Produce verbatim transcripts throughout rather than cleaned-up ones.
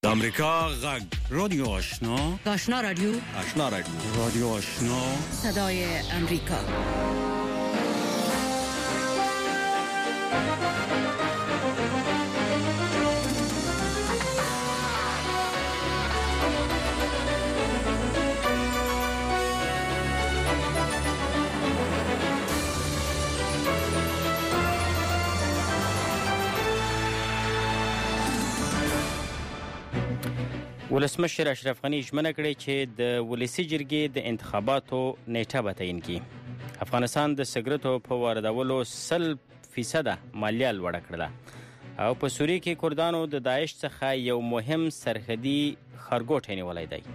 امریکا غږ رادیو آشنا آشنا رادیو آشنا رادیو رادیو آشنا صدای امریکا. ولسمشر اشرف غني ژمنه کړې چې د ولسي جرګې د انتخاباتو نیټه به تعیین کړي. افغانستان د سګرټو په واردولو سل فیصده مالیه لوړه کړله او په سوریه کې کردانو د داعش څخه یو مهم سرحدي ښارګوټی نیولی دی.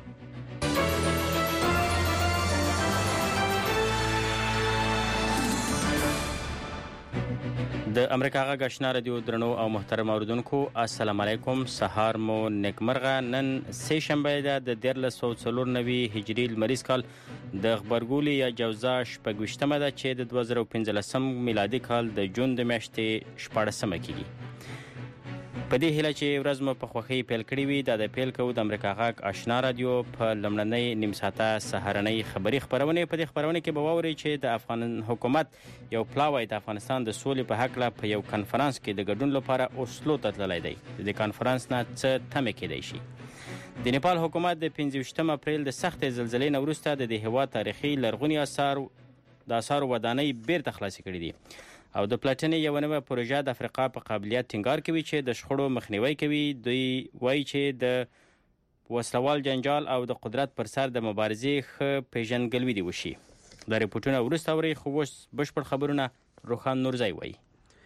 د امریکا غږ آشنا رادیو درنو او محترم اوریدونکو، السلام علیکم. سهار مو نیکمرغه. نن سه شنبه ده د دیارلس سوه څلور نوي هجري لمریز کال د غبرګولي یا جوزا شپږویشتمه ده چې د دوه زره پنځلسم میلادي کال د جون د میاشتې شپاړسمه کېږي. په دې هیله چې ورځ مو په خوښۍ پیل کړې وي، دا د پیل کوو د امریکا غږ آشنا رادیو په لومړنۍ نیم ساعته سهارنۍ خبري خپرونې. په دې خپرونې کې به واورئ چې د افغان حکومت یو پلاوی د افغانستان د سولې په هکله په یو کنفرانس کې د ګډون لپاره اوسلو ته تللی دی. د کنفرانس نه څه تمې کېدی شي؟ د نیپال حکومت د پنځه ویشتم اپریل د سختې زلزلې نه وروسته د دې هېواد تاریخي لرغوني آثار د آثارو ودانۍ بیرته خلاصې کړي دي او د پلټنې یوه نوې پروژه د افریقا په قابلیت ټینګار کوي چې د شخړو مخنیوی کوي. دوی وایي چې د وسلوال جنجال او د قدرت پر سر د مبارزې ښه پیژندګلوي دې وشي. دا ریپورټونه وروسته اورئ، خو اوس بشپړ خبرونه روښان نورزی وایي.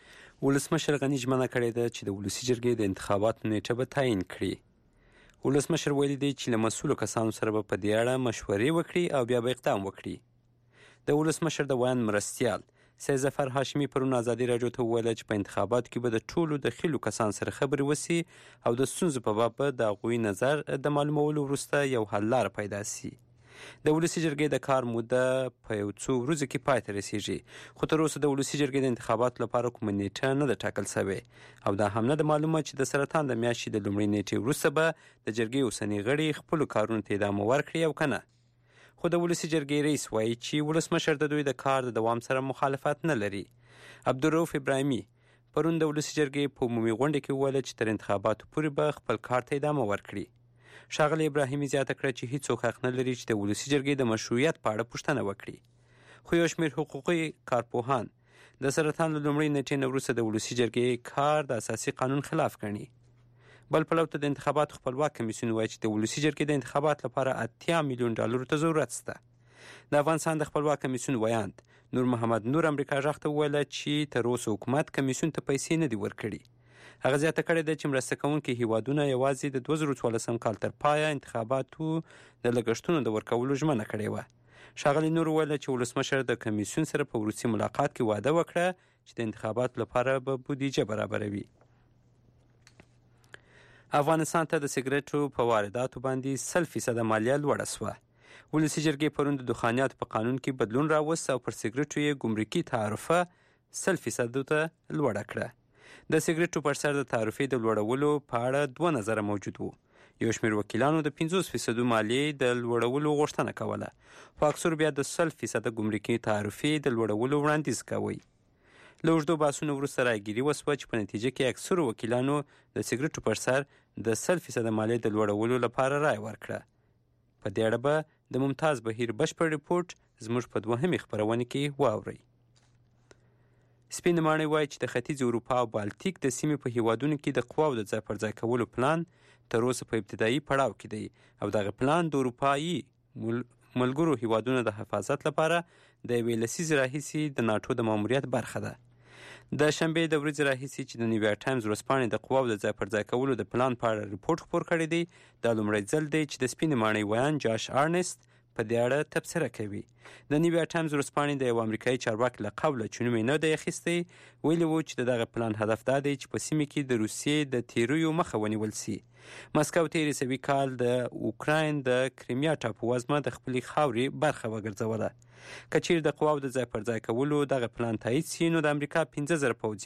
ولسمشر غني ژمنه کړې ده چې د ولسي جرګې د انتخاباتو نیټه به تعیین کړي. ولسمشر ویلي دی چې له مسؤلو کسانو سره به په دې اړه مشورې وکړي او بیا به اقدام وکړي. د ولسمشر د ویاند مرستیال سید ظفر هاشمي پرون ازادي راډیو ته وویل چې په انتخاباتو کې به د ټولو دخیلو کسان سره خبرې وسي او د ستونزو په باب به د هغوی نظر د معلومولو وروسته یو حل لاره پیدا سي. د ولسي جرګې د کار موده په یو څو ورځو کې پای ته رسیږي، خو تر اوسه د ولسي جرګې د انتخاباتو لپاره کومه نیټه نه ده ټاکل سوې او دا هم نه ده معلومه چې د سرطان د میاشتې د لومړۍ نیټې وروسته به د جرګې اوسني غړي خپلو کارونو ته ادامه ورکړي او که نه. خو د ولسي جرګې رئیس وایي چې ولسمشر د دوی د کار د دوام سره مخالفت نه لري. عبدالرؤف ابراهیمي پرون د ولسي جرګې په عمومي غونډه کې وویل چې تر انتخاباتو پورې به خپل کار ته ادامه ورکړي. ښاغلی ابراهیمي زیاته کړه چې هیڅوک حق نه لري چې د ولسي جرګې د مشروعیت په اړه پوښتنه وکړي. خو یو شمېر حقوقي کارپوهان د سرطان له لومړۍ نیټې نه وروسته د ولسي جرګې کار د اساسي قانون خلاف ګڼي. بل پلو ته د انتخاباتو خپلواک کمیسیون وایي چې د ولسي جرګې د انتخاباتو لپاره اتیا میلیون ډالرو ته ضرورت شته. د افغانستان د خپلواک کمیسیون ویاند نور محمد نور امریکا غږ ته وویل چې تر اوسه حکومت کمیسیون ته پیسې نه دي ورکړي. هغه زیاته کړې ده چې مرسته کوونکي هیوادونه یوازې د دوه زره څوارلسم کال تر پایه انتخاباتو د لګښتونو د ورکولو ژمنه کړې وه. ښاغلي نور وویل چې ولسمشر د کمیسیون سره په وروستي ملاقات کې واده وکړه چې د انتخاباتو لپاره به بودیجه برابروي. افغانستان ته د سګرټو په وارداتو باندې سل فیصده مالیه لوړه سوه. ولسي جرګې پرون د دخانیاتو په قانون کې بدلون راوست او پر سګرټو یې ګمرکي تعرفه سل فیصدو ته لوړه کړه. د سګرټو پر سر د تعرفې د لوړولو په اړه دوه نظره موجود وو. یو شمېر وکیلانو د پنځوس فیصدو مالیې د لوړولو غوښتنه کوله، خو اکثرو بیا د سل فیصده ګمرکي تعرفې د لوړولو وړاندیز کوي. له اوږدو بحثونو وروسته رایګیري وسوه چې په نتیجه کې اکثرو وکیلانو د سګرټو پر سر د سل فیصده مالیې د لوړولو لپاره رای ورکړه. په دې اړه به د ممتاز بهیر بشپړ ریپورټ زموږ په دوهمې خپرونې کې واورئ. سپین ماڼۍ وایي چې د ختیځې اروپا او بالتیک د سیمې په هیوادونو کې د قواو د ځای پر ځای کولو پلان تر اوسه په ابتدایي پړاو کې دی او دغه پلان د اروپایي ملګرو هیوادونو د حفاظت لپاره د یوې لسیزې راهیسې د ناټو د ماموریت برخه ده. د شنبې د ورځې راهیسې چې د نیویارک ټایمز ورځپاڼې د قواو د ځای پر ځای کولو د پلان په اړه ریپورټ خپور کړی دی، دا لومړی ځل دی چې د سپینې ماڼۍ ویاند جاش آرنست په دې اړه تبصره کوي. د نیویارک ټایمز ورځپاڼې د یو امریکایي چارواکي له قوله چې نوم یې نه دی اخیستی ویلي وو چې د دغه پلان هدف دا دی چې په سیمه کې د روسیې د تیریو مخه ونیول سي. مسکو تیر سوي کال د اوکراین د کریمیا ټاپووزمه د خپلې خاورې برخه وګرځوله. که چیرې د قواو د ځای پر ځای کولو دغه پلان تایید سي نو د امریکا پنځه زره پوځیان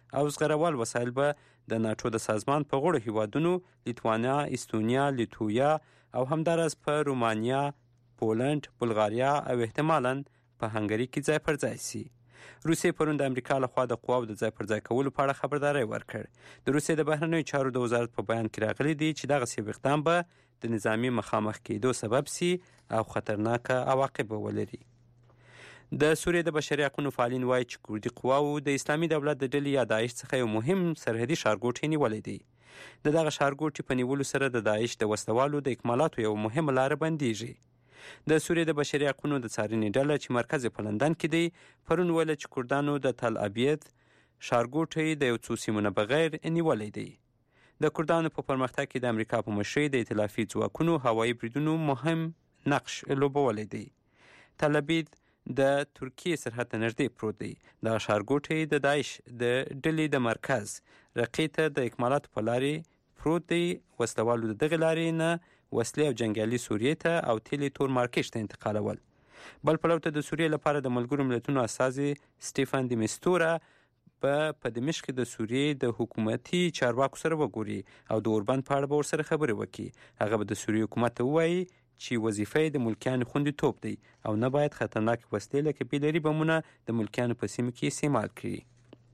او زغروال وسایل به د ناټو د سازمان په غړو هیوادونو لیتوانیا، استونیا، لیتویا او همداراز په رومانیا، پولند، بلغاریا او احتمالاً په هنګري کې ځای پر ځای سي. روسیې پرون د امریکا لخوا د قواو د ځای پر ځای کولو په اړه خبرداری ورکړ. د روسیې د بهرنیو چارو د وزارت په بیان کې راغلي دي چې دغسې یو اقدام به د نظامي مخامخ کېدو سبب سي او خطرناکه عواقب به ولري. د سوریې د بشري حقونو فعالین وایي چې کردي قواو د اسلامي دولت د ډلې یا داعش څخه یو مهم سرحدي ښارګوټی نیولی دی. د دغه ښارګوټي په نیولو سره د داعش د وسلوالو د اکمالاتو یو مهمه لاره بندیږي. د سوریې د بشري حقونو د څارنې ډله چې مرکز یې په لندن کې دی پرون ویله چې کردانو د تل ابید ښارګوټی د یو څو سیمو نه بغیر نیولی دی. د کردانو په پرمختګ کې د امریکا په مشرۍ د ائتلافي ځواکونو هوایي بریدونو مهم نقش لوبولی دی. تل ابید د ترکیې سرحد ته نږدې پروت دی. دغه ښارګوټی د داعش د ډلې د مرکز رقې ته د اکمالاتو په لارې پروت دی. وسلوالو د دغې لارې نه وسلې او جنګیالي سوریې ته او تیلې تور مارکېچ ته انتقالول. بل پلو ته د سوریې لپاره د ملګرو ملتونو استازي سټیفن د میستوره به په دمشق د سوریې د حکومتي چارواکو سره وګوري او د اوربند په اړه به ورسره خبرې وکړي. هغه به د سوریې حکومت ته ووایي چې وظیفه یې د ملکیانو خوندیتوب دی او نه باید خطرناکې وسلې لکه بیلري بمونه د ملکیانو په سیمو کې استعمال کړي.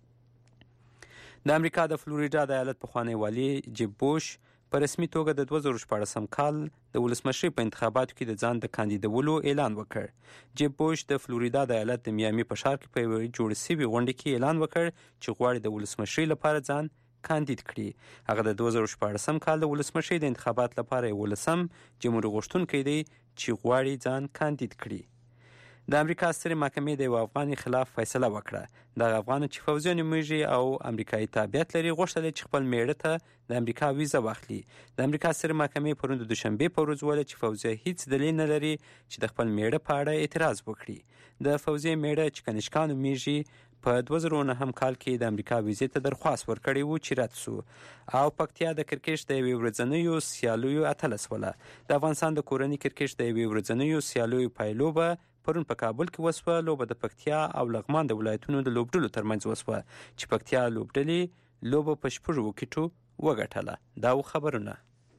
د امریکا د فلوریډا د ایالت پخوانی والي جیب بوش په رسمي توګه د دوه زره شپاړسم کال د ولسمشرۍ په انتخاباتو کې د ځان د کاندیدولو اعلان وکړ. جیب بوش د فلوریډا د ایالت د میامي په ښار کې په یوې جوړې سوي غونډې کې اعلان وکړ چې غواړي د ولسمشرۍ لپاره ځان کاندید کړي. هغه د دوه زره شپاړسم کال د ولسمشرۍ د انتخابات لپاره یولسم جمهوري غوښتونکی دی چې غواړي ځان کاندید کړي. د امریکا سترې محکمې د یو افغان خلاف فیصله وکړه. دغه افغان چې فوزي نومیږي او امریکایي تابعیت لري غوښتل چې خپل میړه ته د امریکا ویزه واخلي. د امریکا سترې محکمې پرون د دوشنبې په ورځ ویل چې فوزي هیڅ دلیل نه لري چې د خپل میړه په اړه اعتراض وکړي. د فوزي میړه چې کنیشکا نومیږي په دوه زره نهم کال کې د امریکا ویزې ته درخواست ورکړی و چې رد سو او پکتیا د کرکټ د یوې ورځنیو سیالیو اتله سوله. د افغانستان د کورني کرکټ د یوې ورځنیو سیالیو پایلوبه پرون په کابل کې وسوه. لوبه د پکتیا او لغمان د ولایتونو د لوبډلو ترمنځ وسوه چې پکتیا لوبډلې لوبه په شپږو وکټو وګټله. دا و خبرونه.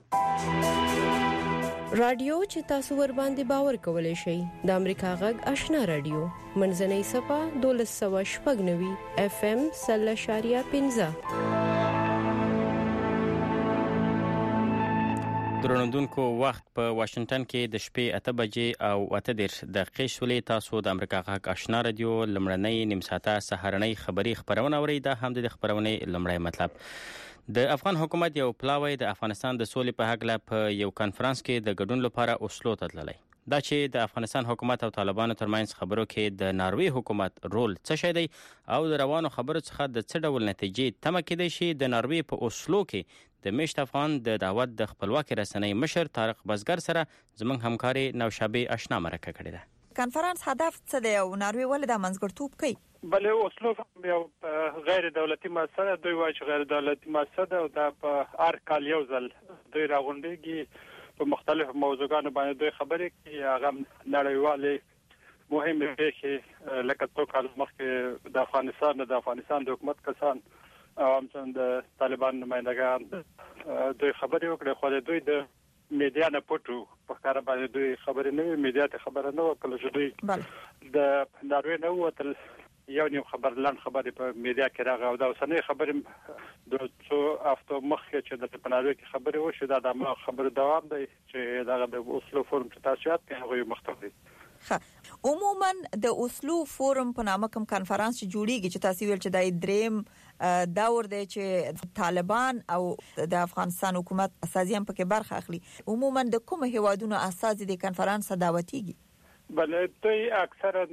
رادیو چې تاسو ور باندې باور کولای شئ د امریکا غږ آشنا رادیو منځنۍ صفه دولس سوه شپږ نوي اف ام سل اشاریه پنځه. درنوونکو وخت په واشنگټن کې د شپې اته بجې او اته دېرش دقیقې شولې. تاسو د امریکا غږ آشنا رادیو لمړنۍ نیم ساعته سهارنۍ خبري خبرونه اورئ. دا هم د خبرونې لمړی مطلب. د افغان حکومت یو پلاوی د افغانستان د سولې په هکله په یو کانفرنس کې د ګډون لپاره اوسلو ته تللی. دا چې د افغانستان حکومت او طالبانو ترمنځ خبرو کې د ناروې حکومت رول څه شی دی او د روانو خبرو څخه د څه ډول نتیجې تمه کېدای شي. د ناروې په اوسلو کې د میشت افغان د دعوت د خپلواکي رسنۍ مشر طارق بزګر سره زموږ همکاري نوشابه آشنا مرکه کړې ده. کانفرنس هدف څه دی او ناروې ولې د منځګړیتوب کوي؟ بله اوسلو یو غیر دولتي مؤسسه دوی وایي چې غیر دولتي مؤسسه ده او دا په هر کال یو ځل دوی راغونډېږي په مختلفو موضوعاتو باندې دوی خبرې کوي. هغه نړیوالې مهمې پېښې لکه څو کال مخکې د افغانستان د افغانستان د حکومت کسان او همچنان د طالبان نمایندګان دوی خبرې وکړې خو د دوی د میډیا نه پټو په کار باندې دوی خبرې نه وي. میډیا ته خبره نه وکړه چې دوی د ناروې نه ووتل. یو نیم خبر لاند خبرې په میډیا کې راغی او دا اوسنۍ خبرې د څو هفتو مخکې چې د پناروي کې خبرې وشي دا د خبرو دوام دی چې دغه د اوسلو فورم چې تاسو یاد کړئ هغه مختلف دی. عموما د اوسلو فورم په نامه کوم کانفرنس چې جوړیږي چې تاسو ویل چې د دریم دور دی چې طالبان او د افغانستان حکومت اساسي هم پکې برخه اخلي. عموما د کوم هیوادونو اساسي د کانفرنس دعوتيږي؟ بله دوی اکثرا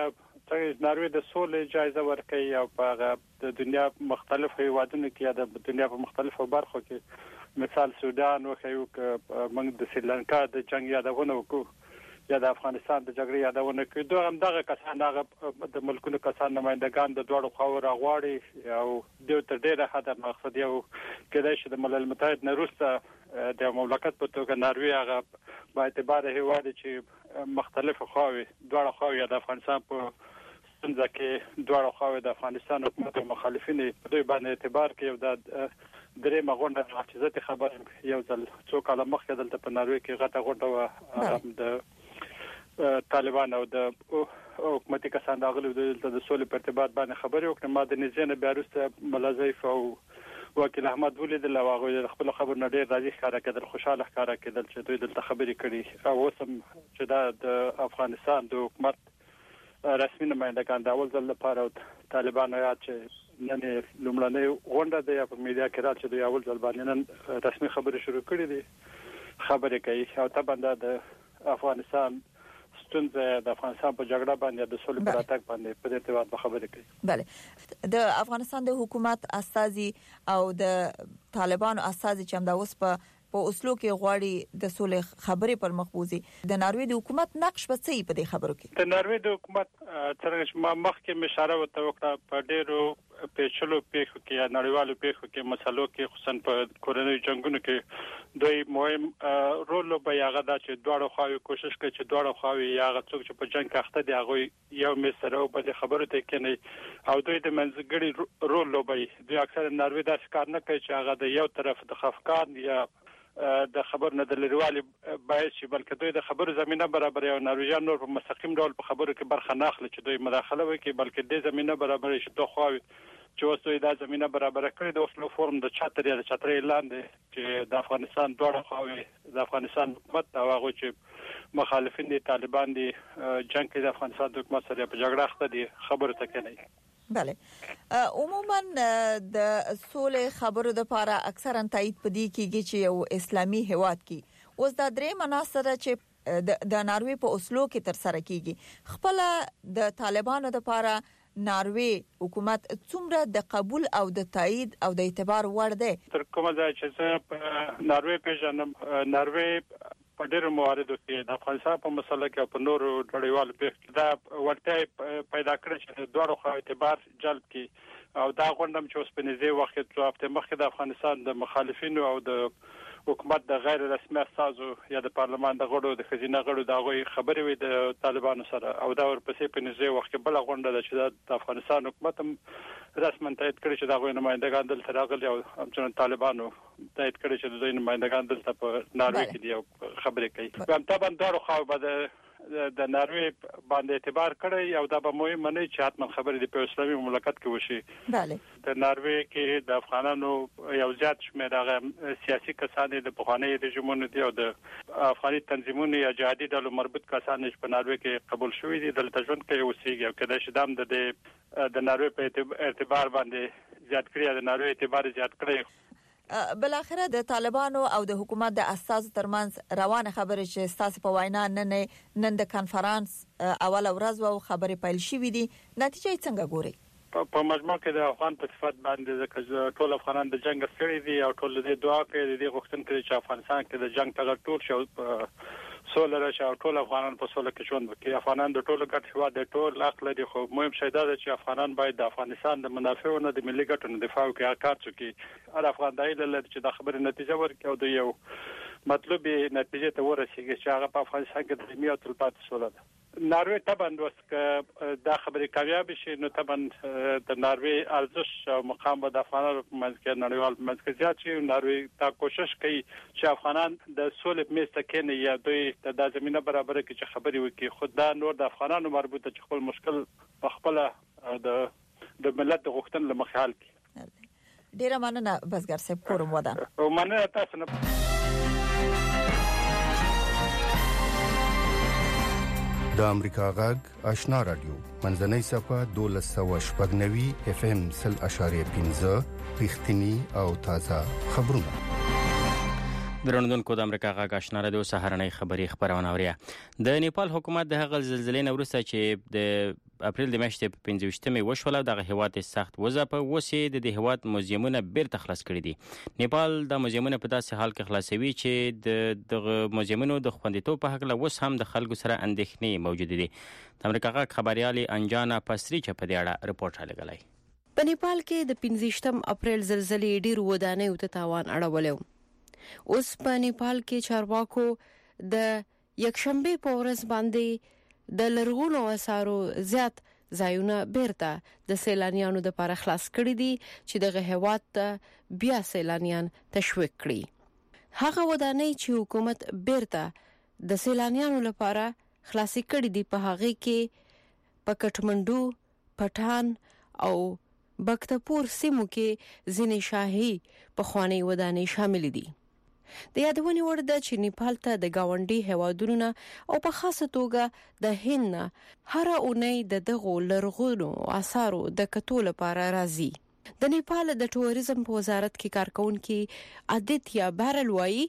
ناروې د سولې جایزه ورکوي او په د دنیا مختلفو هیوادونو کې یا د دنیا په مختلفو برخو کې مثال سودان وخیو که موږ د سریلانکا د جنگ یادونه وکړو یا د افغانستان د جګړې یادونه کوي. دوی هم دغه کسان هغه د ملکونو کسان نمایندگان د دوړو خواو راغواړي او دوی تر ډیره حد مقصد یو کېدای شي د ملل متحد نه وروسته د مملکت په توګه ناروې هغه با اعتبار هیواد چې مختلف خواوې دوړو خواوې د افغانستان په څنګه کې دوه خواوې د افغانستان حکومت او مخالفین په دوی باندې اعتبار کوي د درې مغونډه حافظه خبر یو ځل څو کاله مخکې دلته په ناروې کې غټه غونډه و د طالبان او د حکومتي کسان داخلي د سولې په ارتباط باندې خبرې وکړه. ما د نزینه بیا وروسته ملازیف او وکیل احمد ولید له هغه خپل خبر نه ډیر راضي ښکارا کېدل، خوشاله ښکارا کېدل چې دوی دلته خبرې کړي او اوس هم چې دا د افغانستان د حکومت رسمي نمائندگان د اول ځل لپاره طالبان یا چې نن لومړنۍ غونډه ده په میډیا کې راځي د اول ځل باندې نن رسمي خبرې شروع کړې دي، خبرې کوي او طبعا د افغانستان ستونزه د افغانستان په جګړه باندې د سولې پر اتاک باندې په ارتباط به خبرې کوي. بله د افغانستان د حکومت استازي او د طالبانو استازي چې هم دا اوس په په اوسلو کې غواړي د سولې خبرې پر مخ بوزي، د ناروې د حکومت نقش به څه په دې خبرو کې؟ د ناروې د حکومت څنګه چې ما مخکې مشاره وته وکړه په ډېرو پیچلو پیښو کې یا نړیوالو پیښو کې مسلو کې خصوصا په کورنۍ جنگونو کې دوی مهم رول لوبوي. هغه دا چې دواړو خواوې کوشش کوي چې دواړو خواوې یا هغه څوک چې په جنگ کې اخته دي هغه یو مسره او په خبرو ته کې او دوی د منځګړي رول لوبوي. دوی اکثر ناروې دا کار نه کوي چې هغه د یو طرف د خفقان یا د خبر نه د لريوالي باید شي، بلکې دوی د خبرو زمينه برابر او نارویان نور په مستقیم ډول په خبرو کې برخه نه اخلي چې دوی مداخله وکړي، بلکې د زمينه برابر شي دوه خواوې چې اوس دوی د زمينه برابر کړي د اوسلو فورم د چاتر یا د چاتر اعلان دي چې د افغانستان دوه خواوې د افغانستان حکومت او هغه چې مخالفین دي طالبان دي جنگ کې د افغانستان د حکومت سره په جګړه اخته دي خبرو ته کوي. بله عموما د سولې خبرو د لپاره اکثرا تایید پدې کیږي چې یو اسلامي هیواد کې اوس د درې مناصره چې د ناروې په اوسلو کې تر سره کیږي، خپل د طالبانو د لپاره ناروې حکومت څومره د قبول او د تایید او د اعتبار وړ دی؟ تر کومه ځای چې زه ناروې پیژنم، ناروې په ډېرو مواردو کې د افغانستان په مسله کې په نورو نړیوالو پیښو دا ورته پیدا کړی چې د دوه خوا اعتبار جلب کړي او دا غونډه چې اوس په نږدې وخت کې څو هفته مخکې د افغانستان د مخالفینو او د حکومت د غیر رسمي استازو یا د پارلمان د غړو د خزینه غړو د غوي خبرې وي د طالبانو سره او دا ورپسې په نږدې وخت کې بل غونډه ده چې د افغانستان حکومت هم رسماً تایید کړی چې دا غوي نمائندگان دلته راغلي او همچنان طالبانو تایید کړی چې دوی نمائندگان دلته په ناروې کې دي خبرې کوي. هم طبعا دا خو به د ناروې باندې اعتبار کړی او دا به مهم نه چې حتما خبرې د په اسلامي مملکت کې وشي. بله د ناروې کې د افغانانو یو زیات شمېر هغه سیاسي کسان د پخوانی رژیمونو دي او د افغاني تنظیمونو یا جهادي ډلو مربوط کسان چې په ناروې کې قبول شوي دي دلته ژوند کوي اوسېږي او کله چې دام د د ناروې په اعتبار باندې زیات کړی د ناروې اعتبار زیات کړی. بل اخره د طالبانو او د حکومت د اساس ترمنځ روانه خبره چې ستاسو په وینا نن نن د کانفرنس اول ورځ او خبرې پیل شوې دي، نتیجه څنګه ګوري؟ په مجموع کې د افغان په صفت باندې ځکه ټول افغانان د جنگ سره دي او ټول د دعا کوي د غوښتنې کوي چې افغانستان کې د جنگ ټغر ټول شو سوله راشي او ټول افغانان په سوله کې ژوند وکړي. افغانان د ټولو ګډ هیواد د ټول حق لري، خو مهم شی دا دی چې افغانان باید د افغانستان د منافعو نه د ملي ګټو نه دفاع وکړي، کار وکړي. هر افغان دایله لري چې د خبرې نتیجه ورکړي او د یو مطلوبې نتیجې ته ورسیږي چې هغه په افغانستان کې د دایمي او تلپاتې سوله ده. ناروې طبعا وسکه دا خبرې کامیاب شي نو طبعا د ناروې ارزش او مقام به د افغانانو په منځ کې نړیوال منځ کې زیات شي. ناروې دا کوشش کوي چې افغانان د سولې په میز ته کېني یا دوی د زمينه برابر کړي چې خبرې وکړي، خو دا نور د افغانانو مربوطه چې خپل مشکل په خپل د د ملت د غوښتنې لمخې حل کړي. ډیره مننه بزګر صاحب، کوم ودا او مننه تاسو نه. د امریکا غږ آشنا رادیو منځنۍ صفه دولس سوه شپږ نوي اف ام سل اشاریه پنځه رښتینی او تازه خبرونه. درنوونکو د امریکا غږ آشنا رادیو سهارنۍ خبری خبرونه اوریا. د نیپال حکومت د هغه زلزلې نه وروسته چې د اپریل د میاشتې په پنځه ویشتمې وشوله دغه هیواد سخت وځپه وسې د دې هیواد موزیمونه بیرته خلاص کړي دي. نیپال د موزیمونه په داسې حال کې خلاصوي چې د دغه موزیمونو د خوندیتوب په حق له وس هم د خلکو سره اندېښنې موجود دي. د امریکا غږ خبريالي انجانا پسریچ په دې اړه رپورټ راغلی. په نیپال کې د پنځه ویشتم اپریل زلزلې ډیر ودانۍ ته تاوان اړولیو. اوس په نیپال کې چارواکو د یکشنبه په ورځ باندې د لرغونو اثارو زیات ځایونه بیرته د سیلانیانو لپاره خلاص کړي دي چې دغه هیواد ته بیا سیلانیان تشویق کړي. هغه ودانۍ چې حکومت بیرته د سیلانیانو لپاره خلاص کړي دي په هغه کې په کټمنډو، پټان او بختپور سیمو کې ځینې شاهي پخوانی ودانۍ شامل دي. د یادونې وړ ده چې نیپال ته د گاونډي هیوادونو او په خاصه توګه د هند هر اونۍ د دغو لرغونو آثارو د کتو لپاره راځي. د نیپال د ټوریزم په وزارت کې کارکونکي آدیتیا بارل وایي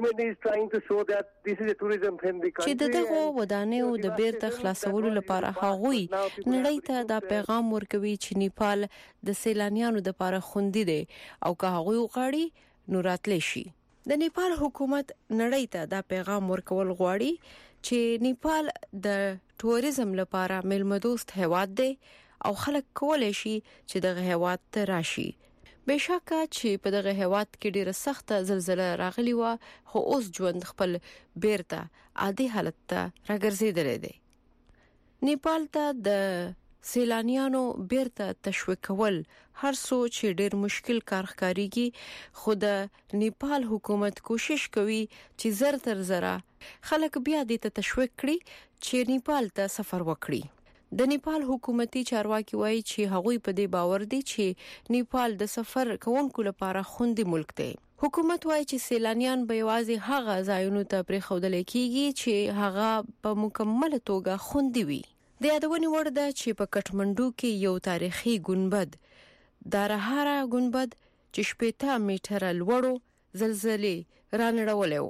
چې دغه ودانیو د بیرته خلاصولو لپاره هغوی نړۍ ته دا پیغام ورکوي چې نیپال د سیلانیانو لپاره خوندي دی او که هغوی غواړي نو راتلی شي. د نیپال حکومت نړۍ ته دا پیغام ورکول غواړي چې نیپال د ټوریزم لپاره ملمدوست هیواد دی او خلک کولای شي چې دغه هیواد ته راشي. بشکه چې په دغه هیواد کې ډیره سخته زلزلہ راغلی و خو اوس ژوند خپل بیرته عادي حالت ته راګرځیدلی دی. نیپال ته د سیلانیانو بیرته تشویق کول هر څو چې ډیر مشکل کار ښکاریږي، خو د نیپال حکومت کوشش کوي چې زر تر زره خلک بیا دې ته تشویق کړي چې نیپال ته سفر وکړي. د نیپال حکومتي چارواکي وایي چې هغوی په دې باور دي چې نیپال د سفر کوونکو لپاره خوندي ملک دی. حکومت وایي چې سیلانیان به یوازې هغه ځایونو ته پرېښودل کیږي چې هغه په مکمل توګه خوندي وي. د یادونې وړ ده چې په کټمنډو کې یو تاریخي ګنبد دارهارا ګنبد چې شپېته میټره لوړو زلزلې رانړولې و.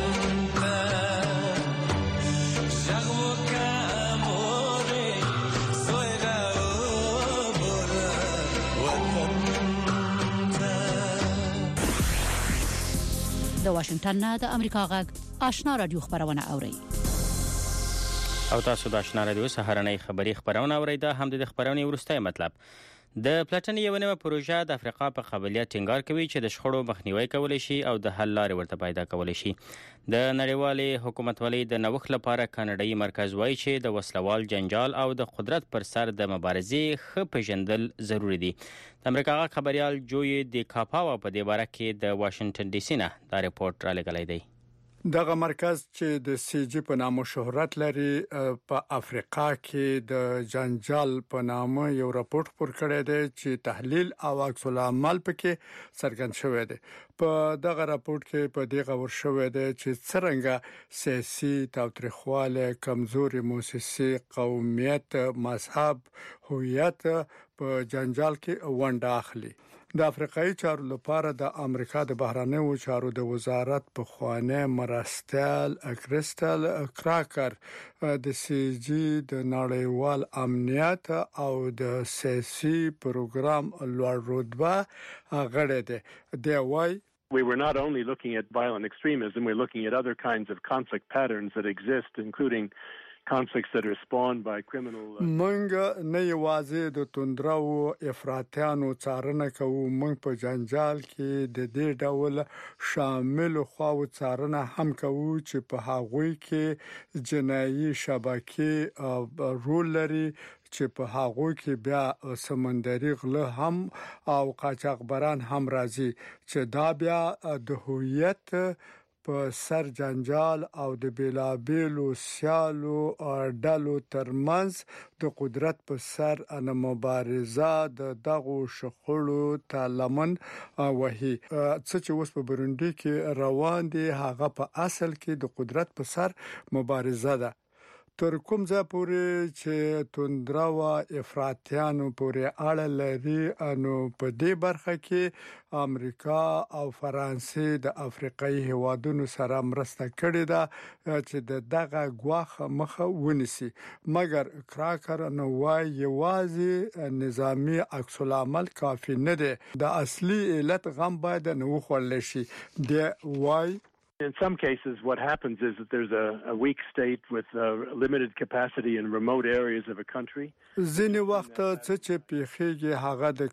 د واشنگټن نه د امریکا غږ آشنا رادیو خبرونه اوري او تاسو د آشنا رادیو سهارنۍ خبری خبرونه اورئ. دا هم د خبرونې ورسته مطلب د پلاتن یو نوې پروژه د افریقا په قابلیت ټینګار کوي چې د شخړو مخنیوي کولای شي او د حل لارې ورته پیدا کولای شي. د نړیوالې حکومتولۍ د نوښت لپاره کاناډایي مرکز وایي چې د وسلوال جنجال او د قدرت پر سر د مبارزې ښه پیژندل ضروری دي. د امریکا خبريال جوی دی کاپاوا په دې باره کې د واشنگټن ډي سي نه دا رپورټ را لګلای دی. دغه مرکز چې د سی جی په نامه شهرت لري په افریقا کې د جنجال په نامه یو راپورټ پر کړی دی چې تحلیل او عکس العمل پکې څرګند شوی دی. په دغه راپورټ کې په دې غور شوی دی چې څنګه سیاسي تاوتریخواله، کمزوري موسسي، قومیت، مذهب، هویت په جنجال کې ونډه اخلي. د افریقایي چارو لپاره د امریکا د بهرانیو چارو د وزارت په خوانه مرستل کریستل کراکر د سی جی د نړیوال امنیت او د سیاسي پروګرام لوړ رتبه غړی دی. دی وايي We were not only looking at violent extremism, we're looking at other kinds of conflict patterns that exist, including conflicts that are spawned by criminal منګ نه یوازې د توندراو افراطیانو څارنه کوو، موږ په جنجال کې د دې ډول شامل خواو څارنه هم کوو چې په هغوی کې جنایي شبکې رول لري چې په هغوی کې بیا سمندري غله هم او قاچاقبران هم راځي چې دا بیا د هویت په سر جنجال او د بیلابیلو سیالو ډلو ترمنځ د قدرت په سر ان مبارزه د دغو شخړو ته لمن وهي. څه چې اوس په بروندي کې روان دي هغه په اصل کې د قدرت په سر مبارزه ده. تر کوم ځای پورې چې توندراو افراطیانو پورې اړه لري نو په دې برخه کې امریکا او فرانسې د افریقایي هوادونو سره مرسته کړې ده چې د دغه غواخه مخه ونیسي. مګر کراکر نو وايي یوازې نظامی عکس العمل کافی نه دی، د اصلي علت غم باید نه وخورل شي. دی وايي In some cases, what happens is that there's a, a weak state with a limited capacity in remote areas of a country. ځینې وخت څه چې پیښیږي هغه د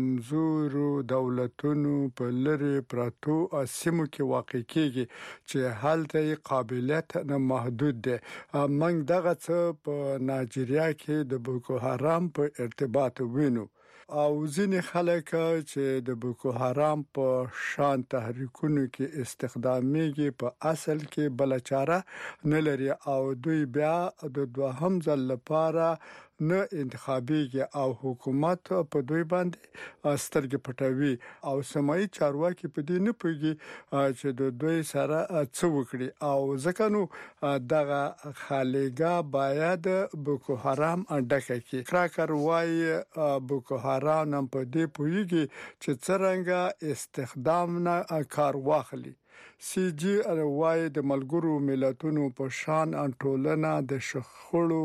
کمزورو دولتونو په لری پراتو سیمو کې واقع کیږي چې هلته قابلیت نه محدود دي. موږ دغه څه په نایجیریا کې د بوکو حرام په ارتباط وینو او ځینې خلک چې د بوکو حرام په شان تحریکونو کې استخداميږي په اصل کې بل چاره نه لري او دوی بیا د دوهم ځل لپاره نه انتخابي او حکومت په دوی باندې سترګې پټوي او سمایي چارواکي په دې نه پوهیږي چې د دوی سره څه وکړي او ځکه نو دغه خالګا باید بوکو حرام ډکه کی. کراکر وايي بوکو حرام هم په دې پوهیږي چې څنګه استخدام نه کار واخلي. سی جی وايي د ملګرو ملتونو په شان ټولنه د شخړو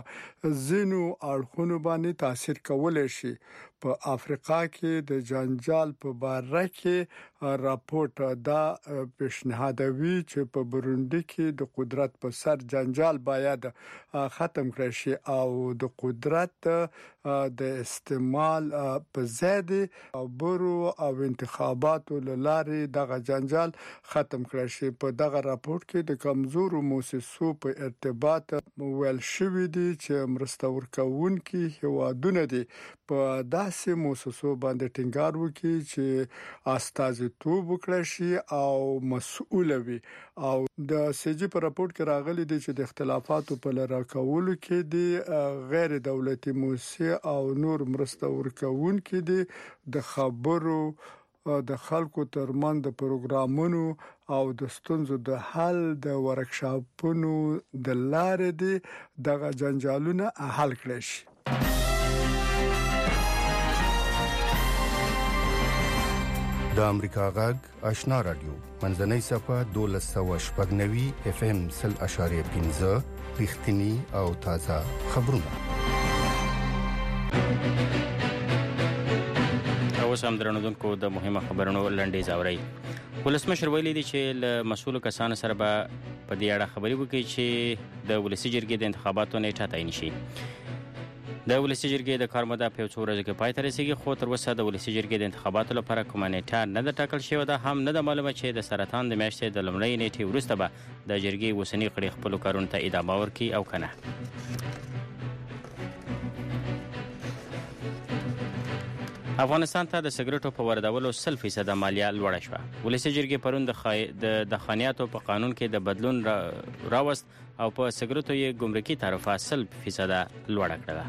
په زینو اړخونو باندې تاثیر کولای شي. په افریقا کې د جنجال په باره کې راپورټ دا پیشنهادوي چې په بروندي کې د قدرت په سر جنجال باید ختم کړي شي او د قدرت د استعمال په زیاده او برو او انتخاباتو لارې دغه جنجال ختم کړي شي. په دغه راپورټ کې د کمزورو موسسو په ارتباط ویل شوی دی چې مرسته ورکوونکي هوادونه دي په داسې موسسو باندې ټینګار وکړي چې استازیتوب وکړي شي او مسؤل وي. او د سیجی په راپورټ کې راغلي دي چې د اختلافاتو په لاره کولو کې دي غیر دولتي موسسې او نور مرسته ورکوونکي دي د خبرو د خلکو ترمن د پروګرامونو او د ستونزو د حل د ورکشاپونو د لارې دي دغه جنجالونه حل کړي شي. د امریکا غږ آشنا رادیو منځنۍ صفه دولس سوه شپږ نوي اف ام سل اشاریه پنځه رښتینی او تازه خبرونه. اوس هم درنودونکو د مهمه خبرونو لنډیز اورئ. ولسمشر ویلي دی چې له مسؤلو کسانو سره به په دې اړه خبرې وکړي چې د ولسي جرګې د انتخاباتو نیټه تعیین شي. د ولسي جرګې د کار موده په یو څو ورځو کې پای ته رسیږي، خو تر اوسه د ولسي جرګې د انتخاباتو لپاره کومه نیټه نه ده ټاکل شوې ده. هم نه ده معلومه چې د سرطان د میاشتې د لومړۍ نیټې وروسته به د جرګې اوسني غړي خپلو کارونو ته ادامه ورکړي او که نه. افغانستان ته د سګرټو په واردولو سل فیصده مالیه لوړه شوه. ولسي جرګې پرون د خای... د دخانیاتو په قانون کې د بدلون را... راوست او په سګرټو یې ګمرکي تعرفه سل فیصده لوړه کړه.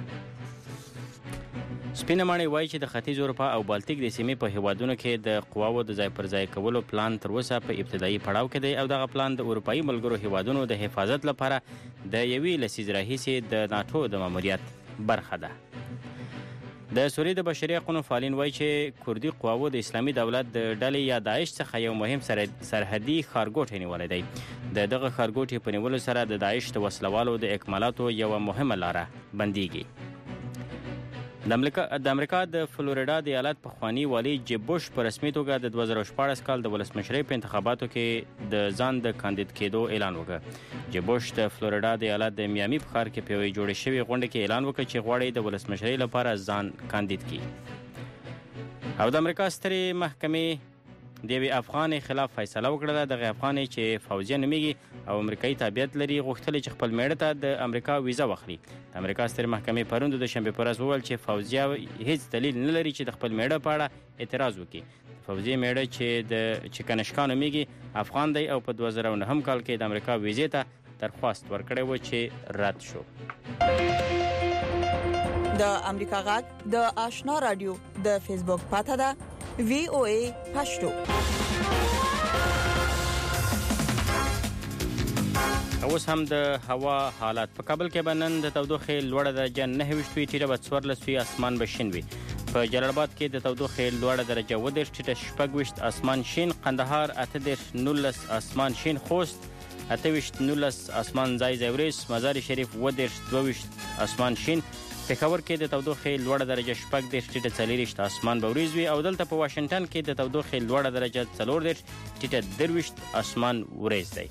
سپینه ماڼۍ وایي چې د ختیځ اروپا او بالتیک د سیمې په هیوادونو کې د قواوو د ځای پر ځای کولو پلان تر اوسه په ابتدایي پړاو کې دی او دغه پلان د اروپایي ملګرو هیوادونو د حفاظت لپاره د یوې لسیزې راهیسې د ناټو د ماموریت برخه ده. د سوریې د بشري حقوقو فعالین وایي چې کردي قواوو د اسلامي دولت د ډلې یا داعش څخه یو مهم سرحدي ښارګوټی نیولی دی. د دغه ښارګوټي په نیولو سره د داعش د وسلوالو د اکمالاتو یوه مهمه لاره بندیږي. د امریکا د امریکا د فلوریډا د ایالت پخوانی والی جیب بوش په رسمي توګه د دوه زره شپاړس کال د ولسمشرۍ په انتخاباتو کې د ځان د کاندید کېدو اعلان وکړ. جیب بوش د فلوریډا د ایالت د میامي په ښار کې په یوې جوړې شوې غونډه کې اعلان وکړ چې غواړي د ولسمشرۍ لپاره ځان کاندید کړي. او د امریکا سترې محکمې د یوې افغانې خلاف فیصله وکړه. دغه افغانې چې فوزیه نومیږي او امریکایي تابعیت لري غوښتل چې خپل میړه ته د امریکا ویزه واخلي. د امریکا سترې محکمې پرون د شنبې په ورځ وویل چې فوزیه هیڅ دلیل نه لري چې د خپل میړه په اړه اعتراض وکړي. فوزیه میړه چې د چې کنشکا نومیږي افغان دی او په دوه زره نهم کال کې د امریکا ویزې ته درخواست ورکړی و چې رد شو. د امریکا غږ د آشنا رادیو د فیسبوک پاته ده وی او ای پښتو. اوس هم د هوا حالات. په کابل کې به نن د تودوخې لوړه درجه نهه ویشت وي، ټیټه به څوارلس وي، اسمان به شین وي. په جلال آباد کې د تودوخې لوړه درجه اووه دېرش، ټیټه شپږ ویشت، اسمان شین. قندهار اته دېرش، نولس، اسمان شین. خوست اته ویشت، نولس، اسمان ځای ځای وریځ. مزار شریف اووه دېرش، دوه ویشت، اسمان شین. پېښور کې د تودوخې لوړه درجه شپږ دېرش، ټیټه څلېرویشت، اسمان به وریځ وي. او دلته په واشنګټن کې د تودوخې لوړه درجه څلور دېرش، ټیټه درویشت، اسمان وریځ دی.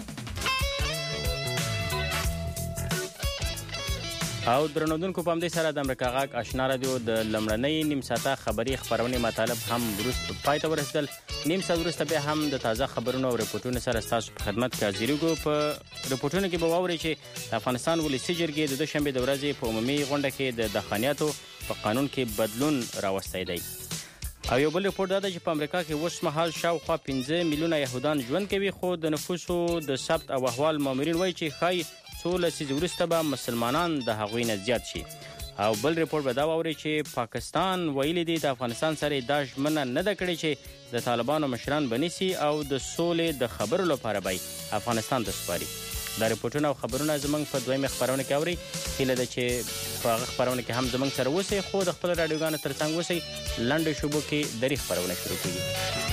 او درنودونکو په همدې سره د امریکا غږ آشنا رادیو د لمړنۍ نیم ساعته خبري خبرونې مطالب هم وروسته پای ته ورسېدل. نیم ساعت وروسته بیا هم د تازه خبرونو او رپورټونو سره ستاسو په خدمت کې حاضرېږو. په رپورټونو کې به واورئ چې د افغانستان ولسي جرګې د دوشنبې د ورځې په عمومي غونډه کې د دخانیاتو په قانون کې بدلون راوستی دی. او یو بل رپورټ دا ده چې په امریکا کې اوس مهال شاوخوا پنځه میلیونه یهودان ژوند کوي، خو د نفوسو د ثبت او احوال مامورین وایي چې ښایي څو لسیزې وروسته به مسلمانان د هغوی نه زیات شي. او بل رپورټ به دا واوري چې پاکستان ویلي دی د افغانستان سره دا ژمنه نه ده کړې چې د طالبانو مشران به نیسي او د سولې د خبرو لپاره به افغانستان ته سپاري. دا رپورټونه او خبرونه زموږ په دویمه خبرونه کې اوري. هیله ده چې په هغه خبرونه کې هم زموږ سره اوسئ، خو د خپل راډیوګانو ترڅنګ اوسئ. لنډو شوبو کې درې خبرونه شروع کیږي.